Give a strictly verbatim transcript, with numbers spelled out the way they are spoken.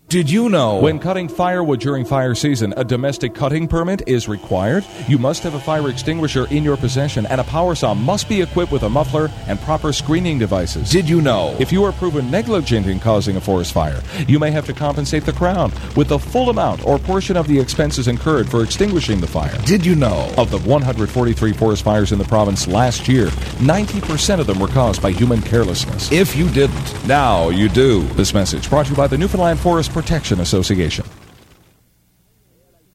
Did you know? When cutting firewood during fire season, a domestic cutting permit is required. You must have a fire extinguisher in your possession, and a power saw must be equipped with a muffler and proper screening devices. Did you know? If you are proven negligent in causing a forest fire, you may have to compensate the Crown with the full amount or portion of the expenses incurred for extinguishing the fire. Did you know? Of the one hundred forty-three forest fires in the province last year, ninety percent of them were caused by human carelessness. If you didn't, now you do. This message brought to you by the Newfoundland Forest Protection Association.